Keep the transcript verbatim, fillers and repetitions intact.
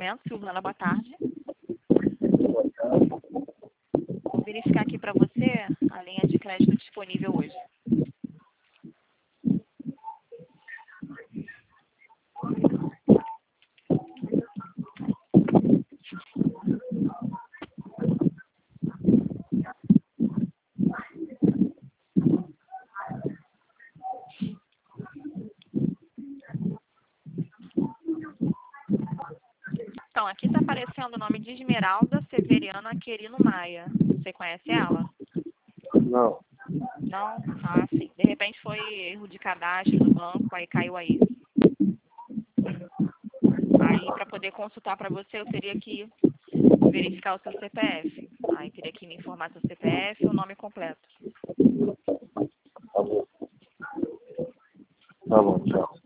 atendimento. Silvana, boa tarde. Boa tarde. Vou verificar aqui para você a linha de crédito disponível hoje. Então, aqui está aparecendo o nome de Esmeralda Severiano Aquerino Maia. Você conhece ela? Não. Não? Ah, sim. De repente foi erro de cadastro do banco, aí caiu aí. Aí, para poder consultar para você, eu teria que verificar o seu C P F. Aí, teria que me informar seu C P F e o nome completo. Tá bom. Tá bom, tchau.